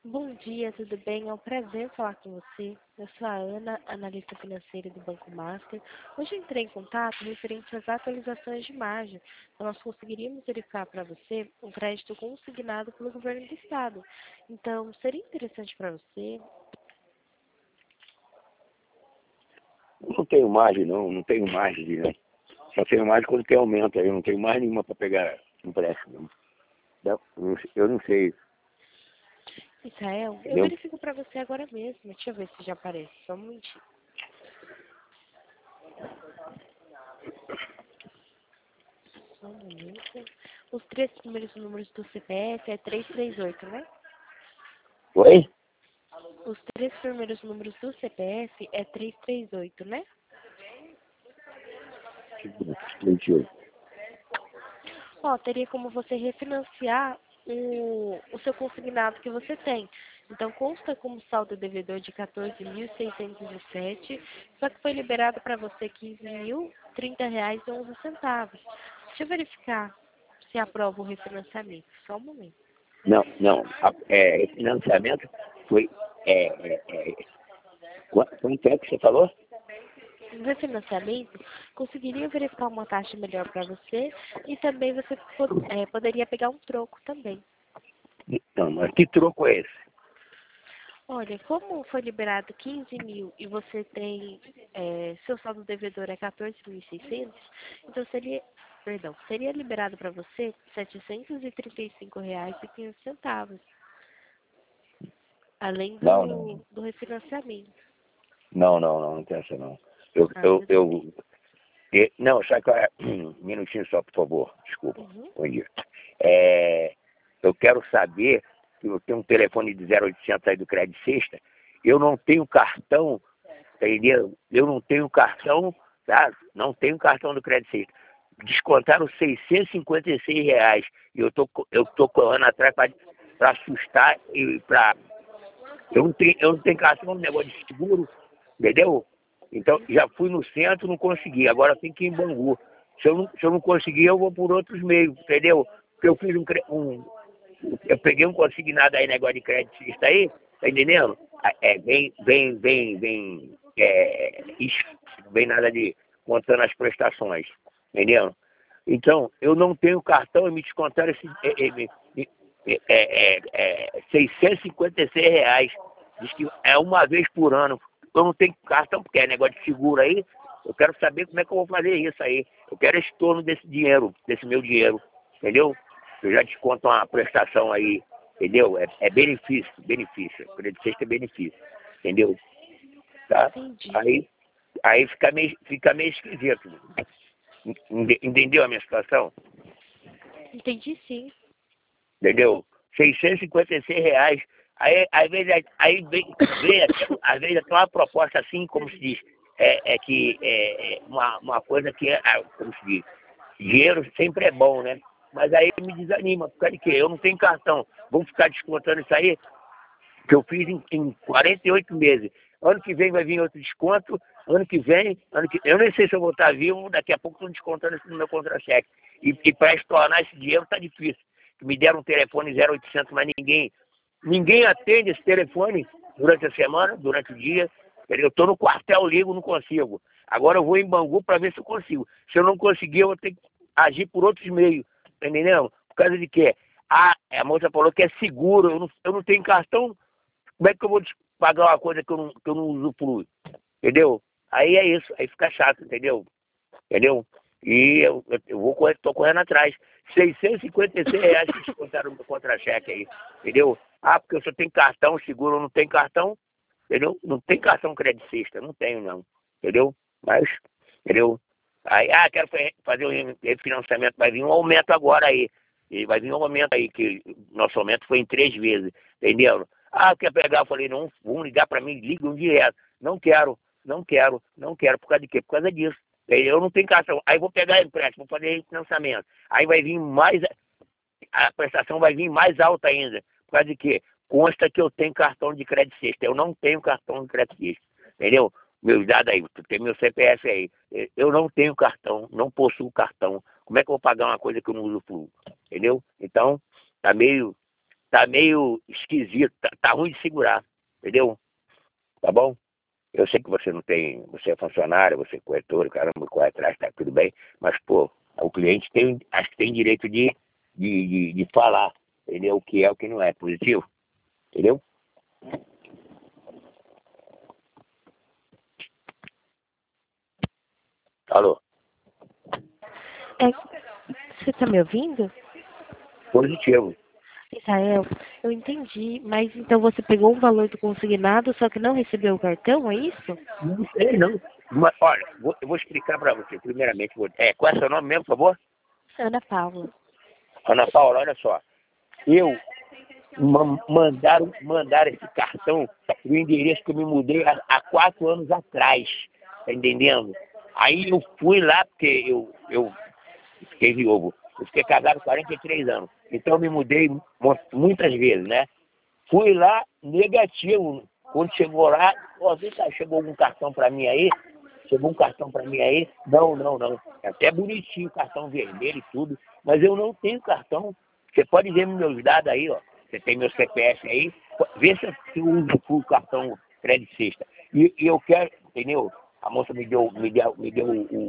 Bom dia, tudo bem? É um prazer falar com você. Eu sou a Ana, analista financeira do Banco Master. Hoje eu entrei em contato referente às atualizações de margem. Então, nós conseguiríamos verificar para você um crédito consignado pelo governo do estado. Então, seria interessante para você. Não tenho margem, não tenho margem. Né? Só tenho margem quando tem aumento. Aí eu não tenho mais nenhuma para pegar empréstimo. Eu não sei, Israel, eu entendeu? verifico para você agora mesmo. Deixa eu ver se já aparece. Só um momentinho. Só um momento. Os três primeiros números do CPF é 338, né? Oi? Os três primeiros números do CPF é 338, né? Mentira. Ó, teria como você refinanciar o seu consignado que você tem. Então, consta como saldo devedor de 14.607, só que foi liberado para você R$ 15.030,11. Deixa eu verificar se aprova o refinanciamento. Só um momento. Não. Esse financiamento foi. Quanto é que você falou? No refinanciamento, conseguiria verificar uma taxa melhor para você e também você poderia pegar um troco também. Não, mas que troco é esse? Olha, como foi liberado 15 mil e você tem, seu saldo devedor é 14.600, então seria liberado para você R$ 735,15, além Não. do refinanciamento. Não tem essa não. Eu, Ah, eu, tudo bem. eu, não, só que um minutinho só, por favor. Desculpa. Uhum. Bom dia. É, eu quero saber que eu tenho um telefone de 0800 aí do Crédito Sexta. Eu não tenho cartão, entendeu? Eu não tenho cartão, tá? Não tenho cartão do Crédito Sexta. Descontaram R$ 656 e eu tô correndo atrás para assustar e para. Eu não tenho cartão no negócio de seguro, entendeu? Então, já fui no centro, não consegui. Agora tem que ir em Bangu. Se eu não conseguir, eu vou por outros meios, entendeu? Porque eu fiz eu peguei um consignado aí, negócio de crédito aí, tá entendendo? Isso, não vem nada de contando as prestações, entendeu? Então, eu não tenho cartão e me descontaram R$ 656. Diz que é uma vez por ano. Eu não tenho cartão porque é negócio de seguro aí. Eu quero saber como é que eu vou fazer isso aí. Eu quero esse torno desse dinheiro, desse meu dinheiro, entendeu? Eu já desconto uma prestação aí, entendeu? É benefício. Crédito sexta é benefício, entendeu? Tá? Entendi. Aí fica meio esquisito. Entendeu a minha situação? Entendi sim. Entendeu? R$ 656. Aí, aí às vezes até uma proposta assim, como se diz, uma coisa que como se diz, dinheiro sempre é bom, né? Mas aí me desanima, por causa de quê? Eu não tenho cartão. Vamos ficar descontando isso aí, que eu fiz em 48 meses. Ano que vem vai vir outro desconto, eu nem sei se eu vou estar vivo, daqui a pouco estão descontando isso no meu contra-cheque. E para estornar esse dinheiro está difícil. Me deram um telefone 0800, mas ninguém atende esse telefone durante a semana, durante o dia. Eu estou no quartel, ligo, não consigo. Agora eu vou em Bangu para ver se eu consigo. Se eu não conseguir, eu vou ter que agir por outros meios. Tá entendendo? Por causa de quê? A moça falou que é seguro, eu não tenho cartão. Como é que eu vou pagar uma coisa que eu não usufruo? Entendeu? Aí é isso, aí fica chato, entendeu? Entendeu? E tô correndo atrás. R$ 656 que descontaram no meu contra-cheque aí, entendeu? Porque eu só tenho cartão, seguro, eu não tenho cartão, entendeu? Não tem cartão credicista, não tenho não, entendeu? Mas, entendeu? Aí, quero fazer um refinanciamento, vai vir um aumento agora aí. E vai vir um aumento aí, que nosso aumento foi em 3 vezes, entendeu? Quer pegar? Eu falei, não, vão ligar para mim, ligam direto. Não quero. Por causa de quê? Por causa disso. Eu não tenho cartão. Aí vou pegar empréstimo, vou fazer refinanciamento. Aí vai vir mais, a prestação vai vir mais alta ainda. Por causa de quê? Consta que eu tenho cartão de crédito sexta. Eu não tenho cartão de crédito sexta. Entendeu? Meus dados aí, tem meu CPF aí. Eu não tenho cartão, não possuo cartão. Como é que eu vou pagar uma coisa que eu não usufruo? Entendeu? Então, tá meio tá meio esquisito, tá ruim de segurar, entendeu? Tá bom? Eu sei que você não tem, você é funcionário, você é corretor, caramba, corre atrás, tá tudo bem, mas, pô, o cliente tem, acho que tem direito de falar, entendeu? O que é, o que não é positivo, entendeu? Alô? É, você está me ouvindo? Positivo. Israel, eu entendi, mas então você pegou o valor do consignado, só que não recebeu o cartão, é isso? Não sei, não. Mas, olha, eu vou explicar para você, primeiramente. Qual é o seu nome mesmo, por favor? Ana Paula. Ana Paula, olha só. Eu mandaram esse cartão no endereço que eu me mudei há 4 anos atrás, tá entendendo? Aí eu fui lá, porque eu fiquei viúvo. Eu fiquei casado há 43 anos. Então eu me mudei muitas vezes, né? Fui lá, negativo. Quando chegou lá, ó, vem cá, chegou algum cartão para mim aí? Chegou um cartão para mim aí? Não, não, não. É até bonitinho o cartão vermelho e tudo, mas eu não tenho cartão. Você pode ver meus dados aí, ó. Você tem meu CPF aí. Vê se eu uso o cartão crédito sexta. E eu quero, entendeu? A moça me deu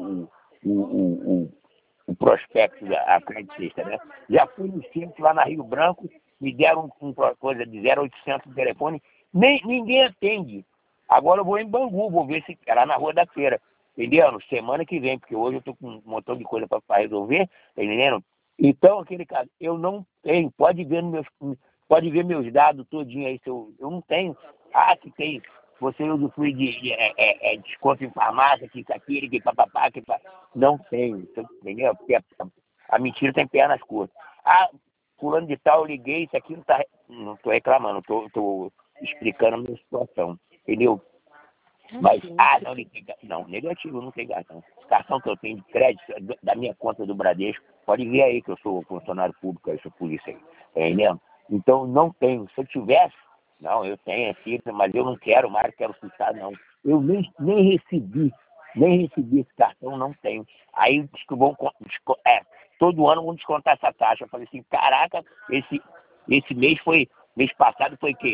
o prospecto da crédito sexta, né? Já fui no centro lá na Rio Branco, me deram uma coisa de 0800 no telefone, ninguém atende. Agora eu vou em Bangu, vou ver se é lá na Rua da Feira, entendendo? Semana que vem, porque hoje eu tô com um montão de coisa para resolver, tá entendendo? Então, aquele caso, eu não tenho, pode ver meus dados todinho aí, eu não tenho. Ah, que tem, você usufrui de desconto em farmácia, que isso, aquilo, que papapá, que não tenho, entendeu? Porque a mentira tem pernas curtas. Ah, fulano de tal, eu liguei, isso aqui não tá. Não tô reclamando, tô explicando a minha situação, entendeu? Mas, Assim, não, não, negativo, não tem cartão. Cartão que eu tenho de crédito da minha conta do Bradesco, pode ver aí que eu sou funcionário público, eu sou polícia aí, tá entendendo? Então, não tenho. Se eu tivesse, não, eu tenho aqui, mas eu não quero mais, quero ficar, não. Eu nem recebi esse cartão, não tenho. Aí diz que todo ano vão descontar essa taxa. Eu falei assim, caraca, esse mês passado foi o quê?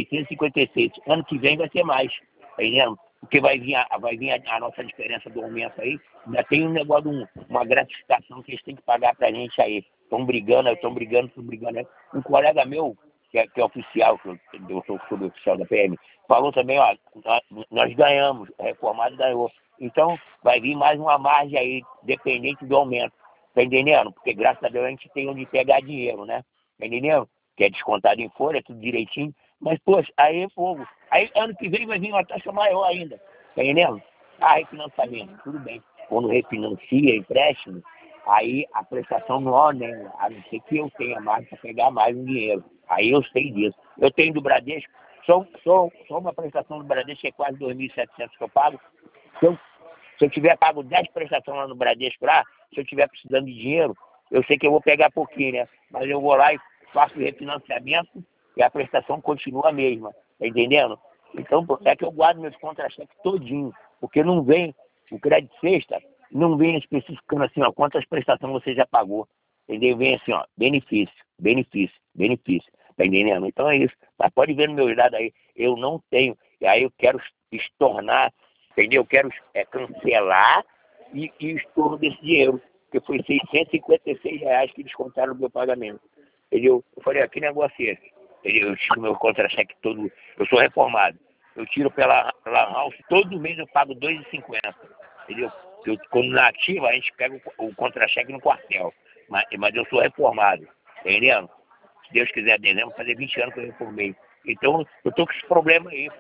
656. Ano que vem vai ser mais. Tá entendendo? Porque vai vir a nossa diferença do aumento aí. Ainda tem um negócio uma gratificação que eles têm que pagar pra gente aí. Estão brigando. Né? Um colega meu, que é oficial, que eu sou suboficial da PM, falou também, ó, nós ganhamos, o reformado ganhou. Então, vai vir mais uma margem aí, dependente do aumento. Tá entendendo? Porque graças a Deus a gente tem onde pegar dinheiro, né? Tá entendendo? Que é descontado em folha, tudo direitinho. Mas, poxa, aí é fogo. Aí ano que vem vai vir uma taxa maior ainda. Tá entendendo? Refinanciamento, tudo bem. Quando refinancia, empréstimo, aí a prestação não, né? A não ser que eu tenha mais para pegar mais um dinheiro. Aí eu sei disso. Eu tenho do Bradesco, só uma prestação do Bradesco é quase 2.700 que eu pago. Se eu tiver pago 10 prestações lá no Bradesco lá, se eu tiver precisando de dinheiro, eu sei que eu vou pegar pouquinho, né? Mas eu vou lá e faço o refinanciamento e a prestação continua a mesma, tá entendendo? Então, é que eu guardo meus contra-cheques todinho, porque não vem, o crédito sexta, não vem especificando assim, ó, quantas prestações você já pagou, entendeu? Vem assim, ó, benefício, benefício, benefício, tá entendendo? Então é isso, mas pode ver no meu dado aí, eu não tenho, e aí eu quero estornar, entendeu? Eu quero cancelar e estorno desse dinheiro, porque foi R$ 656 que descontaram do meu pagamento, entendeu? Eu falei, que negócio é esse? Eu tiro meu contra-cheque todo, eu sou reformado. Eu tiro pela House, todo mês eu pago R$ 2,50. Entendeu? Quando na ativa, a gente pega o contra-cheque no quartel. Mas eu sou reformado. Entendendo? Se Deus quiser, dezembro, fazer 20 anos que eu reformei. Então, eu tô com esse problema aí.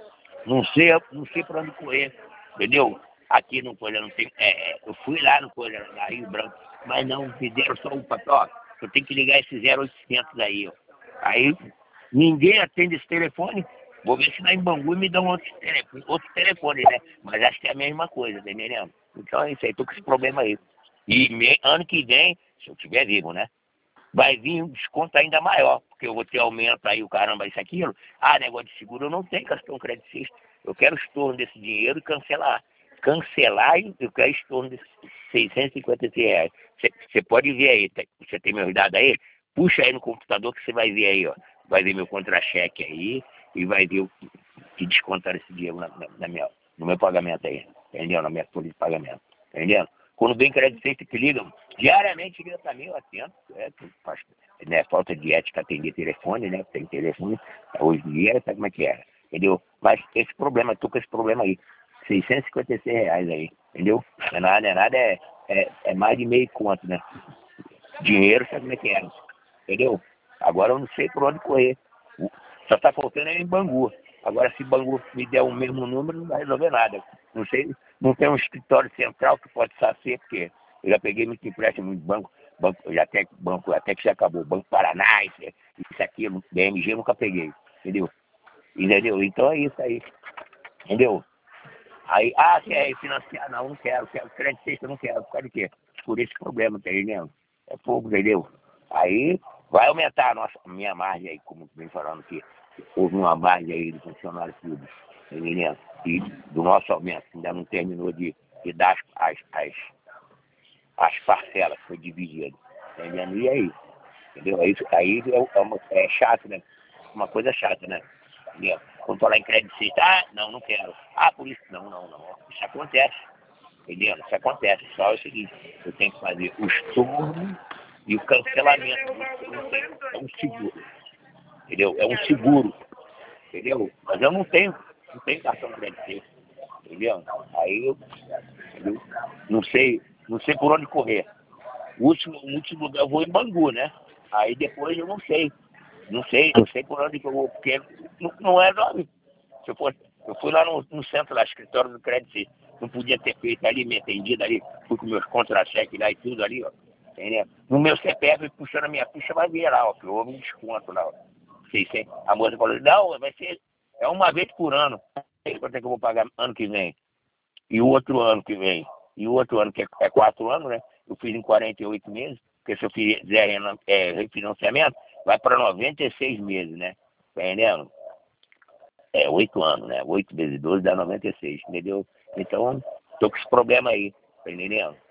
Não sei para onde correr. Entendeu? Aqui no Coisa não tem. Eu fui lá no Coisa, na Rio Branco, mas não fizeram só um papel. Ó, eu tenho que ligar esse 0800 aí, ó. Aí ninguém atende esse telefone. Vou ver se lá em Bangu me dão outro telefone, né? Mas acho que é a mesma coisa, tá entendendo? Então é isso aí, tô com esse problema aí. E ano que vem, se eu estiver vivo, né? Vai vir um desconto ainda maior, porque eu vou ter aumento aí, o caramba, isso, aquilo. Negócio de seguro eu não tenho cartão creditista. Eu quero estorno desse dinheiro e cancelar. Cancelar e eu quero estorno desses R$ 656. Você pode ver aí, você tem meus dados aí? Puxa aí no computador que você vai ver aí, ó. Vai ver meu contra-cheque aí e vai ver o que descontaram esse dinheiro no meu pagamento aí. Entendeu? Na minha folha de pagamento. Entendeu? Quando vem crédito safe que ligam, diariamente liga pra mim, eu atendo. Né, falta de ética atender telefone, né? Tem telefone. Hoje em dia, sabe como é que é? Entendeu? Mas esse problema, tô com esse problema aí. R$ 656 aí, entendeu? Não é nada, é mais de meio conto, né? Dinheiro, sabe como é que é? Entendeu? Agora eu não sei por onde correr. Só tá faltando é em Bangu. Agora se Bangu me der o mesmo número, não vai resolver nada. Não sei, não tem um escritório central que pode saber, porque eu já peguei muito empréstimo em banco, até que já acabou. Banco Paraná, isso aqui, BMG eu nunca peguei. Entendeu? Entendeu? Então é isso aí. Entendeu? Aí, quer financiar? Não quero crédito sexta, não quero. Por causa de quê? Por esse problema, tá entendendo? É fogo, entendeu? Aí vai aumentar a minha margem aí, como vem falando que houve uma margem aí do funcionário público, tá entendendo? E do nosso aumento, ainda não terminou de dar as parcelas que foi dividido, tá entendendo? E aí? Entendeu? Aí é chato, né? Uma coisa chata, né? Entendeu? Quando falar em crédito sexta, não quero. Por isso, não. Isso acontece. Entendeu? Isso acontece. Só é o seguinte, eu tenho que fazer o estorno e o cancelamento. É um seguro. Entendeu? É um seguro. Entendeu? Mas eu não tenho cartão de crédito. Entendeu? Aí eu não sei por onde correr. O último lugar eu vou em Bangu, né? Aí depois eu não sei. Não sei por onde que eu vou, porque não é nome. Eu fui lá no centro, lá, escritório do crédito, não podia ter feito ali, me atendido ali, fui com meus contra-cheques lá e tudo ali, ó. Entendeu? No meu CPF, puxando a minha ficha, vai ver lá, ó, que houve um desconto lá, ó. A moça falou, não, vai ser, é uma vez por ano. Quanto é que eu vou pagar ano que vem? E o outro ano que vem? E o outro ano, que é 4 anos, né? Eu fiz em 48 meses, porque se eu fizer refinanciamento, vai para 96 meses, né? Tá entendendo? 8 anos, né? 8 vezes 12 dá 96, entendeu? Então, tô com esse problema aí, tá entendendo?